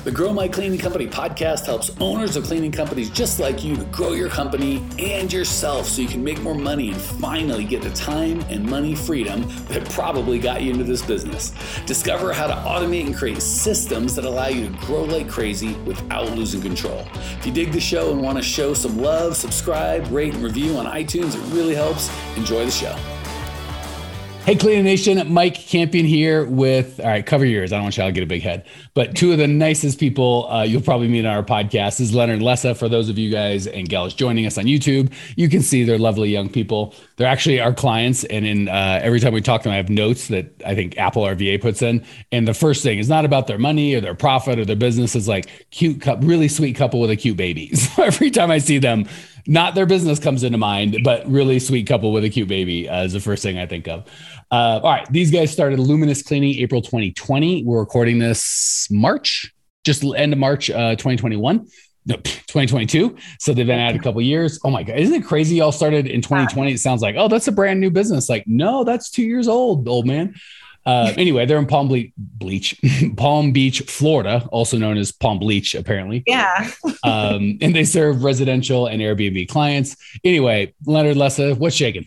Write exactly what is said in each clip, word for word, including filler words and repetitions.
The Grow My Cleaning Company podcast helps owners of cleaning companies just like you to grow your company and yourself so you can make more money and finally get the time and money freedom that probably got you into this business. Discover how to automate and create systems that allow you to grow like crazy without losing control. If you dig the show and want to show some love, subscribe, rate, and review on iTunes. It really helps. Enjoy the show. Hey, Cleaning Nation, Mike Campion here with, all right, cover your ears. I don't want y'all to get a big head, but two of the nicest people uh, you'll probably meet on our podcast is Leonard and Lessa. For those of you guys and gals joining us on YouTube, you can see they're lovely young people. They're actually our clients. And in uh, every time we talk to them, I have notes that I think Apple R V A puts in. And the first thing is not about their money or their profit or their business. It's like cute, couple, really sweet couple with a cute baby. So every time I see them, not their business comes into mind, but really sweet couple with a cute baby uh, is the first thing I think of. Uh, all right. These guys started Luminous Cleaning April twenty twenty. We're recording this March, just end of March, uh, twenty twenty-one, no, twenty twenty-two. So they've been at it a couple of years. Oh my God. Isn't it crazy? Y'all started in twenty twenty. It sounds like, oh, that's a brand new business. Like, no, that's two years old, old man. Uh, anyway, they're in Palm Ble- Beach, Palm Beach, Florida, also known as Palm Bleach, apparently. Yeah. um, and they serve residential and Airbnb clients. Anyway, Leonard, Lessa, what's shaking?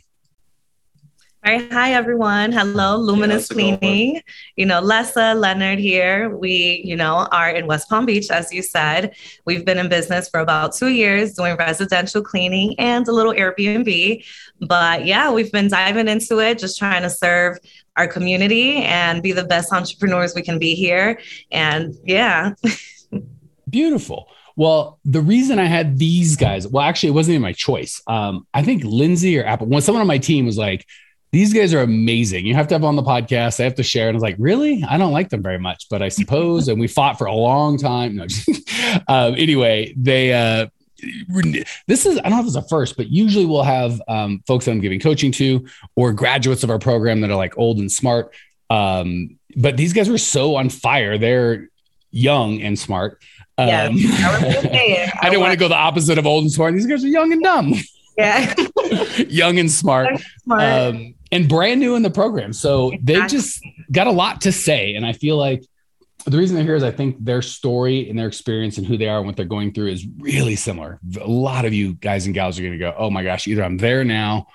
All right. Hi, everyone. Hello, Luminous yeah, Cleaning. You know, Lessa, Leonard here. We, you know, are in West Palm Beach, as you said. We've been in business for about two years doing residential cleaning and a little Airbnb. But yeah, we've been diving into it, just trying to serve our community and be the best entrepreneurs we can be here. And yeah. Beautiful. Well, the reason I had these guys, well, actually, it wasn't even my choice. Um, I think Lindsay or Apple, when someone on my team was like, these guys are amazing. You have to have on the podcast. I have to share. And I was like, really? I don't like them very much, but I suppose. And we fought for a long time. No, um, anyway, they, uh, this is, I don't know if it's a first, but usually we'll have um, folks that I'm giving coaching to or graduates of our program that are like old and smart. Um, but these guys were so on fire. They're young and smart. Um, yeah, I, I didn't want to go the opposite of old and smart. These guys are young and dumb. Yeah. Young and smart, smart. Um, and brand new in the program. So exactly. They just got a lot to say. And I feel like the reason they're here is I think their story and their experience and who they are and what they're going through is really similar. A lot of you guys and gals are going to go, oh my gosh, either I'm there now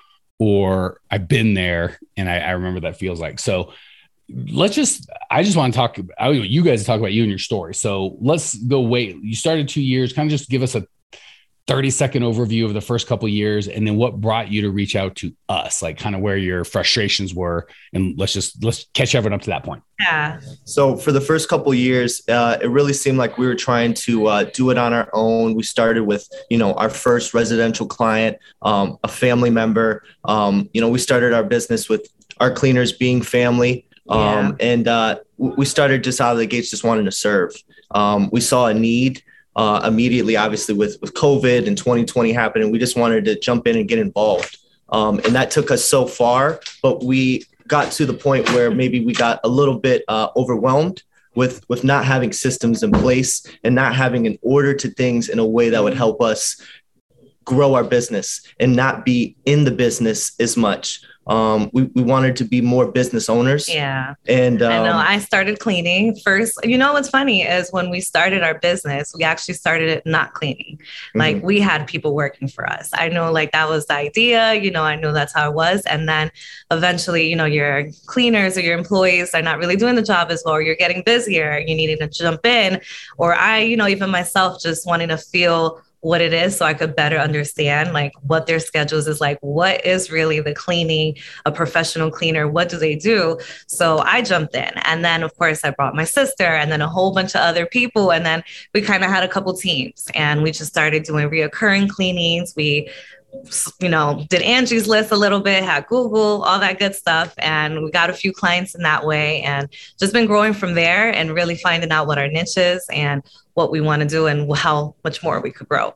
or I've been there. And I, I remember that feels like. So let's just, I just want to talk, I want you guys to talk about you and your story. So let's go wait. You started two years, kind of just give us a thirty second overview of the first couple of years. And then what brought you to reach out to us, like kind of where your frustrations were. And let's just, let's catch everyone up to that point. Yeah. So for the first couple of years, uh, it really seemed like we were trying to uh, do it on our own. We started with, you know, our first residential client, um, a family member. Um, you know, we started our business with our cleaners being family. Um, yeah. And uh, we started just out of the gates, just wanting to serve. Um, we saw a need. Uh, immediately, obviously, with, with COVID and twenty twenty happening, we just wanted to jump in and get involved. Um, and that took us so far, but we got to the point where maybe we got a little bit uh, overwhelmed with, with not having systems in place and not having an order to things in a way that would help us grow our business and not be in the business as much. Um, we, we wanted to be more business owners. Yeah. And um, I know I started cleaning first. You know, what's funny is when we started our business, we actually started it not cleaning. Like mm-hmm. we had people working for us. I know like that was the idea, you know, I know that's how it was. And then eventually, you know, your cleaners or your employees are not really doing the job as well, or you're getting busier, you needing to jump in, or I, you know, even myself just wanting to feel what it is so I could better understand like what their schedules is like, what is really the cleaning, a professional cleaner, what do they do? So I jumped in, and then of course I brought my sister and then a whole bunch of other people. And then we kind of had a couple teams and we just started doing reoccurring cleanings. We you know, did Angie's List a little bit, had Google, all that good stuff. And we got a few clients in that way and just been growing from there and really finding out what our niche is and what we want to do and how much more we could grow.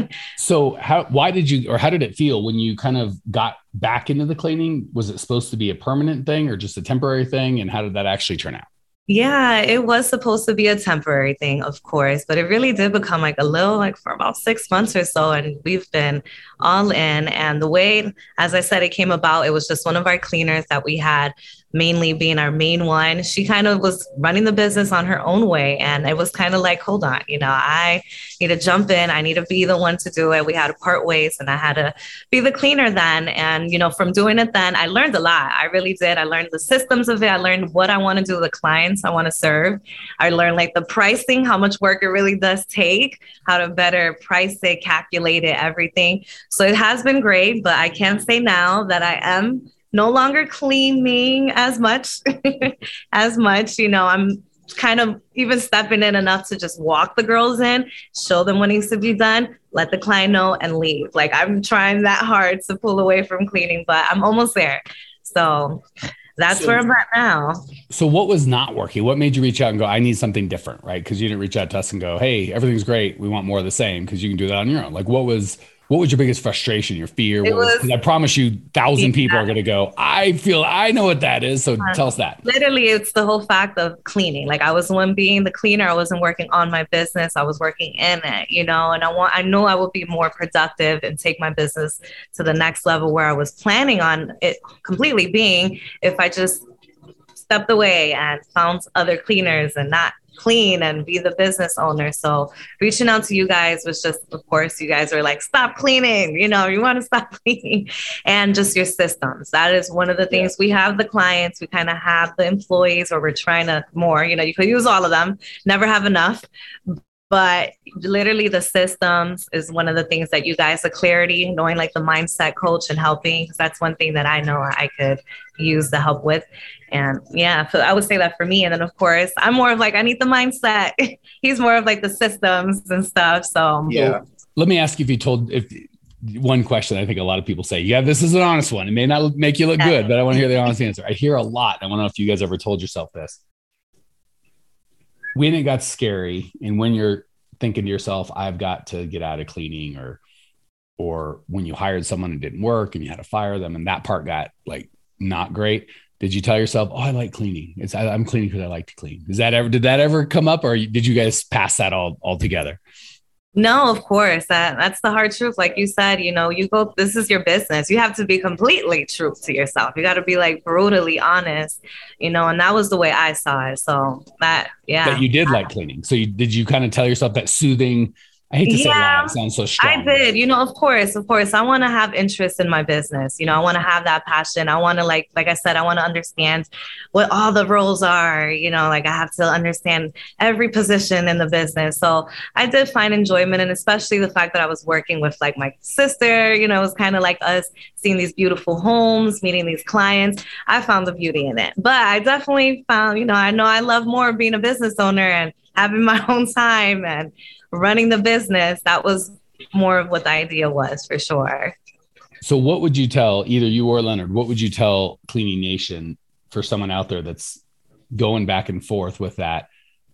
So how, why did you, or how did it feel when you kind of got back into the cleaning? Was it supposed to be a permanent thing or just a temporary thing? And how did that actually turn out? Yeah, it was supposed to be a temporary thing, of course, but it really did become like a little like for about six months or so. And we've been all in. And the way, as I said, it came about, it was just one of our cleaners that we had mainly being our main one, she kind of was running the business on her own way. And it was kind of like, hold on, you know, I need to jump in. I need to be the one to do it. We had to part ways and I had to be the cleaner then. And, you know, from doing it then, I learned a lot. I really did. I learned the systems of it. I learned what I want to do, the clients I want to serve. I learned like the pricing, how much work it really does take, how to better price it, calculate it, everything. So it has been great, but I can say now that I am no longer cleaning as much, as much, you know, I'm kind of even stepping in enough to just walk the girls in, show them what needs to be done, let the client know and leave. Like I'm trying that hard to pull away from cleaning, but I'm almost there. So that's so, where I'm at now. So what was not working? What made you reach out and go, I need something different, right? Because you didn't reach out to us and go, hey, everything's great. We want more of the same, because you can do that on your own. Like what was... What was your biggest frustration, your fear? What was, was, I promise you, thousand yeah. people are going to go, I feel, I know what that is. So uh, tell us that. Literally, it's the whole fact of cleaning. Like I was the one being the cleaner. I wasn't working on my business. I was working in it, you know, and I want, I know I would be more productive and take my business to the next level where I was planning on it completely being if I just stepped away and found other cleaners and not clean and be the business owner. So reaching out to you guys was just, of course, you guys are like, stop cleaning, you know, you want to stop cleaning, and just your systems. That is one of the things. Yeah. We have the clients, we kind of have the employees, or we're trying to more, you know, you could use all of them, never have enough. But literally the systems is one of the things that you guys, the clarity, knowing like the mindset coach and helping, because that's one thing that I know I could use the help with. And yeah, so I would say that for me. And then of course, I'm more of like, I need the mindset. He's more of like the systems and stuff. So yeah. Let me ask you if you told, if one question I think a lot of people say, yeah, this is an honest one. It may not make you look yeah. good, but I want to hear the honest answer. I hear a lot. I want to know if you guys ever told yourself this. When it got scary and when you're thinking to yourself, I've got to get out of cleaning, or, or when you hired someone and it didn't work and you had to fire them and that part got like not great. Did you tell yourself, oh, I like cleaning. It's I, I'm cleaning because I like to clean. Is that ever, did that ever come up, or did you guys pass that all altogether? No, of course. That, that's the hard truth. Like you said, you know, you go, this is your business. You have to be completely true to yourself. You got to be like brutally honest, you know, and that was the way I saw it. So that, yeah. But you did like cleaning. So you, did you kind of tell yourself that soothing, I hate to say yeah, lie, it sounds so strong. I did, you know, of course, of course. I want to have interest in my business. You know, I want to have that passion. I want to like, like I said, I want to understand what all the roles are, you know, like I have to understand every position in the business. So I did find enjoyment, and especially the fact that I was working with like my sister, you know, it was kind of like us seeing these beautiful homes, meeting these clients. I found the beauty in it, but I definitely found, you know, I know I love more being a business owner and having my own time and running the business. That was more of what the idea was, for sure. So what would you tell either you or Leonard, what would you tell Cleaning Nation for someone out there that's going back and forth with that?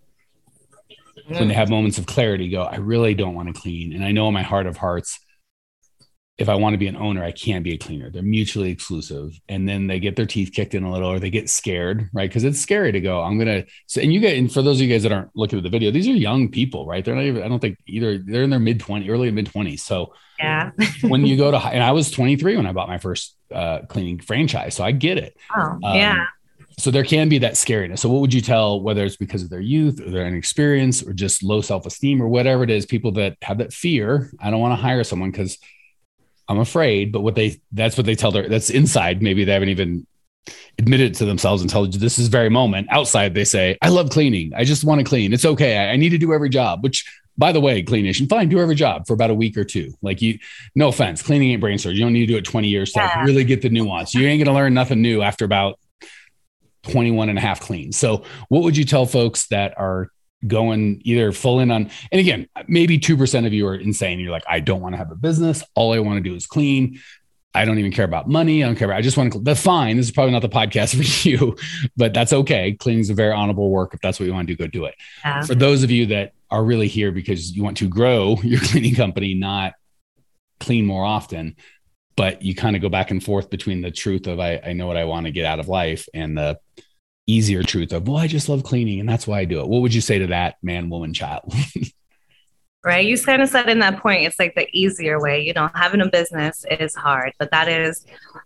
Mm. When they have moments of clarity, go, I really don't want to clean. And I know in my heart of hearts, if I want to be an owner, I can't be a cleaner. They're mutually exclusive. And then they get their teeth kicked in a little, or they get scared, right? Because it's scary to go, I'm going to, so, and you get, and for those of you guys that aren't looking at the video, these are young people, right? They're not even, I don't think either, they're in their mid twenties, early mid twenties. So yeah, when you go to, and I was twenty-three when I bought my first uh, cleaning franchise. So I get it. Oh, um, yeah. So there can be that scariness. So what would you tell, whether it's because of their youth or their inexperience or just low self-esteem or whatever it is, people that have that fear, I don't want to hire someone because I'm afraid, but what they, that's what they tell their, that's inside. Maybe they haven't even admitted it to themselves until this is very moment. Outside, they say, I love cleaning. I just want to clean. It's okay. I, I need to do every job, which by the way, Clean Nation, fine, do every job for about a week or two. Like you, no offense, cleaning ain't brain surgery. You don't need to do it twenty years to yeah. really get the nuance. You ain't going to learn nothing new after about twenty-one and a half cleans. So what would you tell folks that are going either full in on, and again, maybe two percent of you are insane. You're like, I don't want to have a business. All I want to do is clean. I don't even care about money. I don't care about, I just want to, that's fine. This is probably not the podcast for you, but that's okay. Cleaning is a very honorable work. If that's what you want to do, go do it. Yeah. For those of you that are really here because you want to grow your cleaning company, not clean more often, but you kind of go back and forth between the truth of, I, I know what I want to get out of life, and the easier truth of, well, I just love cleaning and that's why I do it. What would you say to that man, woman, child? Right. You kind of said in that point, it's like the easier way, you know, having a business is hard, but that is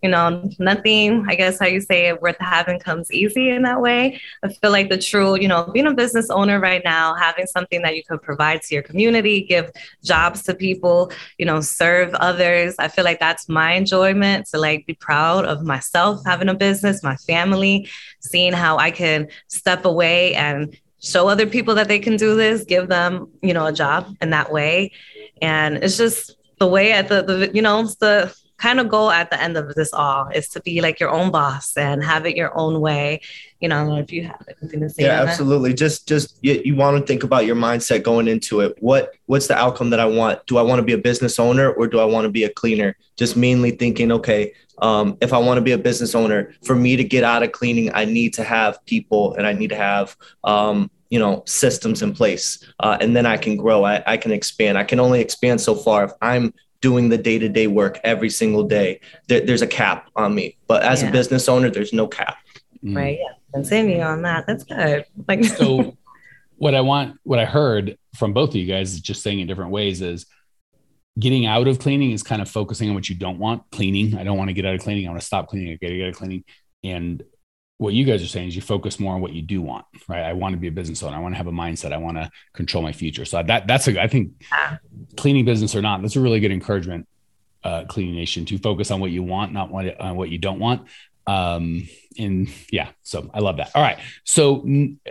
you know, nothing, I guess how you say it, worth having comes easy in that way. I feel like the true, you know, being a business owner right now, having something that you can provide to your community, give jobs to people, you know, serve others. I feel like that's my enjoyment, to like be proud of myself, having a business, my family, seeing how I can step away and show other people that they can do this, give them, you know, a job in that way. And it's just the way at the, the you know, it's the kind of goal at the end of this all is to be like your own boss and have it your own way. You know, if you have anything to say. Yeah, absolutely. That. Just, just you, you want to think about your mindset going into it. What, what's the outcome that I want? Do I want to be a business owner or do I want to be a cleaner? Just mainly thinking, okay, um, if I want to be a business owner, for me to get out of cleaning, I need to have people and I need to have, um, you know, systems in place, uh, and then I can grow. I, I can expand. I can only expand so far if I'm doing the day-to-day work every single day. There, there's a cap on me, but as yeah. a business owner, there's no cap. Right. Yeah. Continue on that. That's good. Like, so what I want, what I heard from both of you guys is just saying in different ways is getting out of cleaning is kind of focusing on what you don't want. Cleaning. I don't want to get out of cleaning. I want to stop cleaning. I got to get out of cleaning. And what you guys are saying is you focus more on what you do want, right? I want to be a business owner. I want to have a mindset. I want to control my future. So that that's a, I think cleaning business or not, that's a really good encouragement, uh, Cleaning Nation, to focus on what you want, not what, uh, what you don't want. Um, and yeah, so I love that. All right. So uh,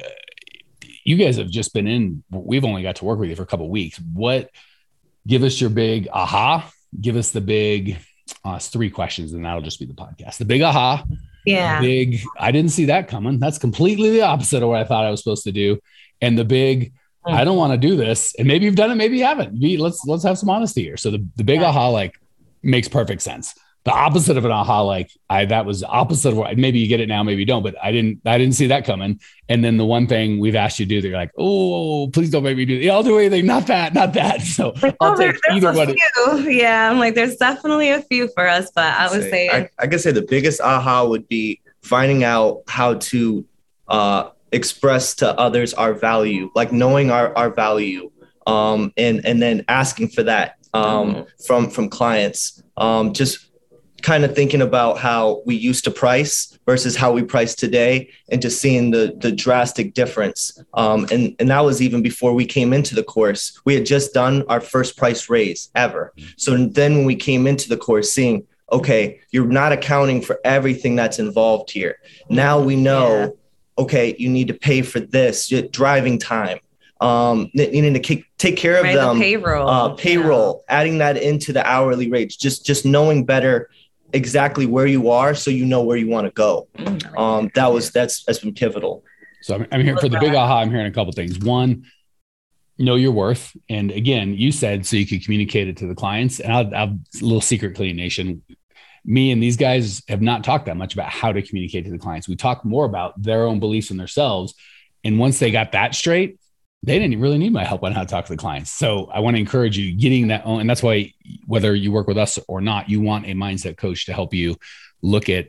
you guys have just been in, we've only got to work with you for a couple of weeks. What, give us your big aha, give us the big, uh, three questions, and that'll just be the podcast. The big aha. Yeah. Big, I didn't see that coming. That's completely the opposite of what I thought I was supposed to do. And the big, mm. I don't want to do this. And maybe you've done it, maybe you haven't. Be, let's let's have some honesty here. So the, the big yeah. aha like makes perfect sense. The opposite of an aha, like I that was opposite of what, maybe you get it now, maybe you don't, but I didn't I didn't see that coming. And then the one thing we've asked you to do, they're like, oh, please don't make me do that. Yeah, I'll do anything, not that, not that. So like, I'll oh, take either one. Yeah, I'm like, there's definitely a few for us, but I would say, I, I could say the biggest aha would be finding out how to uh, express to others our value, like knowing our our value, um, and and then asking for that um, mm-hmm. from from clients. Um, just kind of thinking about how we used to price versus how we price today, and just seeing the the drastic difference. Um, and, and that was even before we came into the course. We had just done our first price raise ever. So then when we came into the course, seeing, okay, you're not accounting for everything that's involved here. Now we know, yeah. okay, you need to pay for this, driving time. Um, you need to take care of right, them. The payroll. Uh, payroll, yeah. adding that into the hourly rates, just, just knowing better exactly where you are, so you know where you want to go. Um, that was that's that's been pivotal. So I'm, I'm here for the big aha. I'm hearing a couple of things. One, know your worth, and again, you said so you could communicate it to the clients. And I'll, I'll a little secret, Cleaning Nation. Me and these guys have not talked that much about how to communicate to the clients. We talk more about their own beliefs in themselves, and once they got that straight, they didn't really need my help on how to talk to the clients. So I want to encourage you getting that on. And that's why whether you work with us or not, you want a mindset coach to help you look at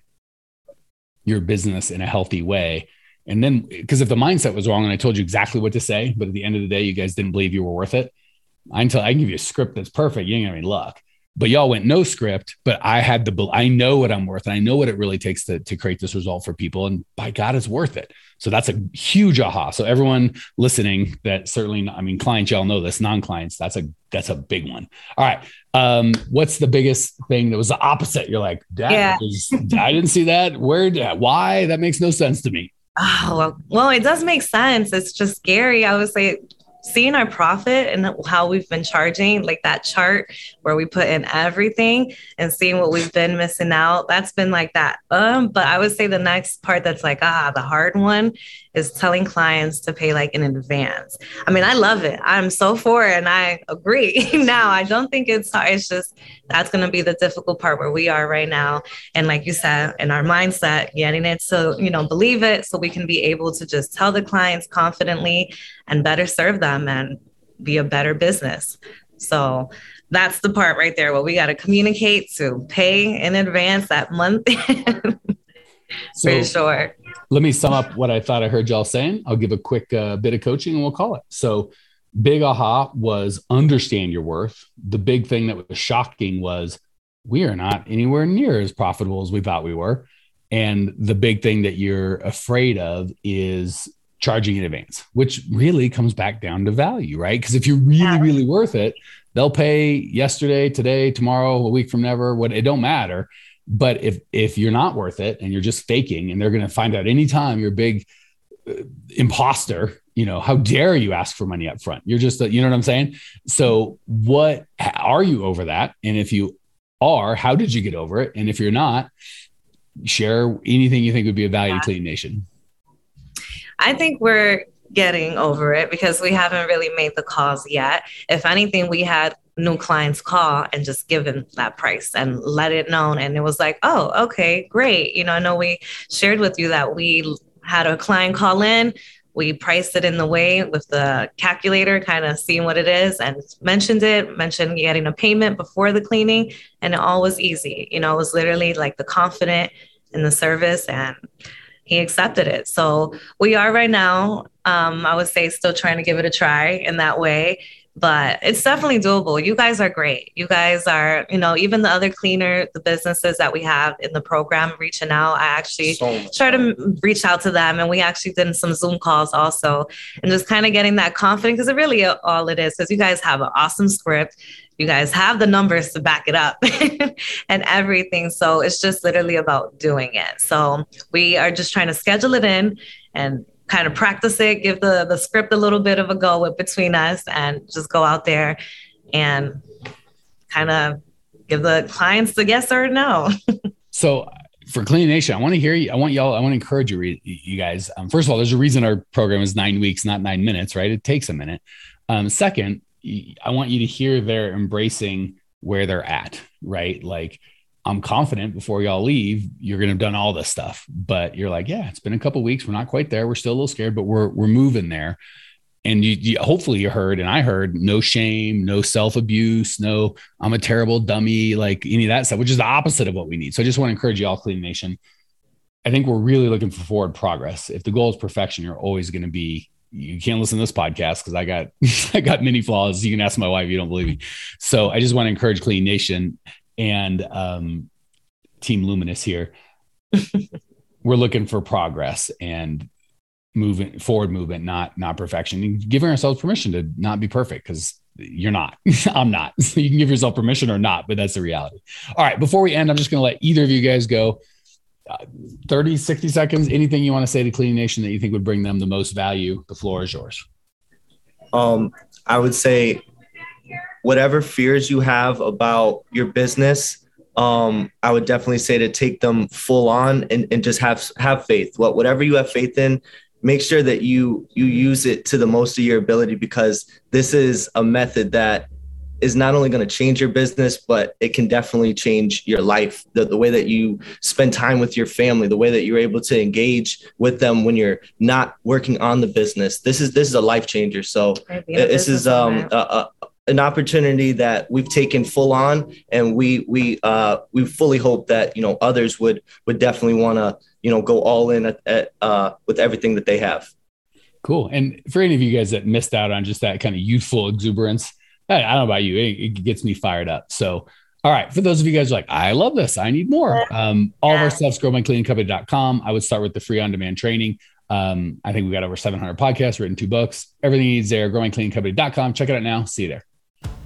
your business in a healthy way. And then, because if the mindset was wrong and I told you exactly what to say, but at the end of the day, you guys didn't believe you were worth it, I can tell, I can give you a script that's perfect. You ain't gonna have any luck. But y'all went no script, but I had the, I know what I'm worth. And I know what it really takes to, to create this result for people. And by God, it's worth it. So that's a huge aha. So everyone listening that certainly, I mean, clients, y'all know this, non-clients, that's a, that's a big one. All right. Um, what's the biggest thing that was the opposite? You're like, Dad, yeah. was, I didn't see that. Where, why? That makes no sense to me. Oh, well, well, it does make sense. It's just scary. I would say seeing our profit and how we've been charging, like that chart where we put in everything and seeing what we've been missing out, that's been like that. Um, but I would say the next part that's like, ah, the hard one is telling clients to pay like in advance. I mean, I love it. I'm so for it and I agree. Now, I don't think it's hard. It's just, that's going to be the difficult part where we are right now. And like you said, in our mindset, getting it to, you know, believe it so we can be able to just tell the clients confidently and better serve them and be a better business. So that's the part right there where we got to communicate to pay in advance that month. So, for sure. Let me sum up what I thought I heard y'all saying. I'll give a quick uh, bit of coaching and we'll call it. So big aha was understand your worth. The big thing that was shocking was we are not anywhere near as profitable as we thought we were. And the big thing that you're afraid of is charging in advance, which really comes back down to value, right? Because if you're really, yeah. really worth it, they'll pay yesterday, today, tomorrow, a week from never, what, it don't matter. But if, if you're not worth it and you're just faking, and they're going to find out anytime you're a big uh, imposter, you know, how dare you ask for money up front? You're just, a, you know what I'm saying? So what, are you over that? And if you are, how did you get over it? And if you're not, share anything you think would be of value yeah. to Clean Nation. I think we're getting over it because we haven't really made the calls yet. If anything, we had new clients call and just give them that price and let it known. And it was like, oh, okay, great. You know, I know we shared with you that we had a client call in. We priced it in the way with the calculator, kind of seeing what it is, and mentioned it, mentioned getting a payment before the cleaning, and it all was easy. You know, it was literally like the confident in the service, and he accepted it. So we are right now, um, I would say, still trying to give it a try in that way. But it's definitely doable. You guys are great. You guys are, you know, even the other cleaner, the businesses that we have in the program reaching out, I actually so try to reach out to them. And we actually did some Zoom calls also, and just kind of getting that confidence, because it really all it is, because you guys have an awesome script. You guys have the numbers to back it up and everything. So it's just literally about doing it. So we are just trying to schedule it in and kind of practice it, give the, the script a little bit of a go with between us, and just go out there and kind of give the clients the yes or no. So for Clean Nation, I want to hear you. I want y'all, I want to encourage you, you guys. Um, first of all, there's a reason our program is nine weeks, not nine minutes, right? It takes a minute. Um, second, I want you to hear they're embracing where they're at, right? Like, I'm confident before y'all leave, you're going to have done all this stuff, but you're like, yeah, it's been a couple of weeks. We're not quite there. We're still a little scared, but we're, we're moving there. And you, you hopefully you heard, and I heard, no shame, no self-abuse, no, I'm a terrible dummy, like any of that stuff, which is the opposite of what we need. So I just want to encourage you all, Clean Nation. I think we're really looking for forward progress. If the goal is perfection, you're always going to be, you can't listen to this podcast because I got, I got many flaws. You can ask my wife, you don't believe me. So I just want to encourage Clean Nation and um, Team Luminous here. We're looking for progress and moving forward movement, not, not perfection, and giving ourselves permission to not be perfect, because you're not, I'm not. So you can give yourself permission or not, but that's the reality. All right. Before we end, I'm just going to let either of you guys go. Uh, thirty, sixty seconds, anything you want to say to Clean Nation that you think would bring them the most value. The floor is yours. Um, I would say whatever fears you have about your business, um, I would definitely say to take them full on and, and just have, have faith. What, whatever you have faith in, make sure that you, you use it to the most of your ability, because this is a method that is not only going to change your business, but it can definitely change your life. The, the way that you spend time with your family, the way that you're able to engage with them when you're not working on the business. This is, this is a life changer. So this is um, a, a, an opportunity that we've taken full on, and we, we, uh, we fully hope that, you know, others would, would definitely want to, you know, go all in at, at uh, with everything that they have. Cool. And for any of you guys that missed out on just that kind of youthful exuberance, I don't know about you, it, it gets me fired up. So, all right. For those of you guys who are like, I love this, I need more. Um, all yeah. of our stuff's grow my cleaning company dot com. I would start with the free on-demand training. Um, I think we got over seven hundred podcasts, written two books, everything you need is there. grow my cleaning company dot com. Check it out now. See you there.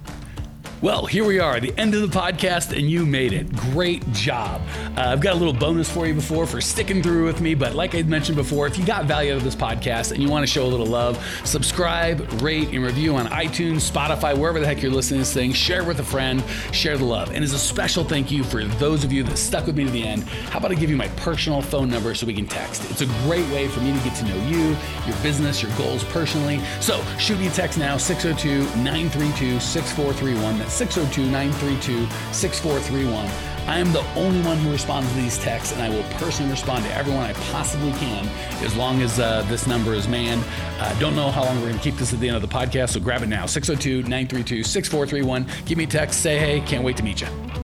Well, here we are at the end of the podcast, and you made it. Great job. Uh, I've got a little bonus for you before for sticking through with me, but like I mentioned before, if you got value out of this podcast and you want to show a little love, subscribe, rate, and review on iTunes, Spotify, wherever the heck you're listening to this thing. Share with a friend, share the love. And as a special thank you for those of you that stuck with me to the end, how about I give you my personal phone number so we can text? It's a great way for me to get to know you, your business, your goals personally. So shoot me a text now, six oh two, nine three two, six four three one. six oh two, nine three two, six four three one. I am the only one who responds to these texts, and I will personally respond to everyone I possibly can as long as uh, this number is manned. I uh, don't know how long we're going to keep this at the end of the podcast, so grab it now, six oh two, nine three two, six four three one. Give me a text, say hey, can't wait to meet you.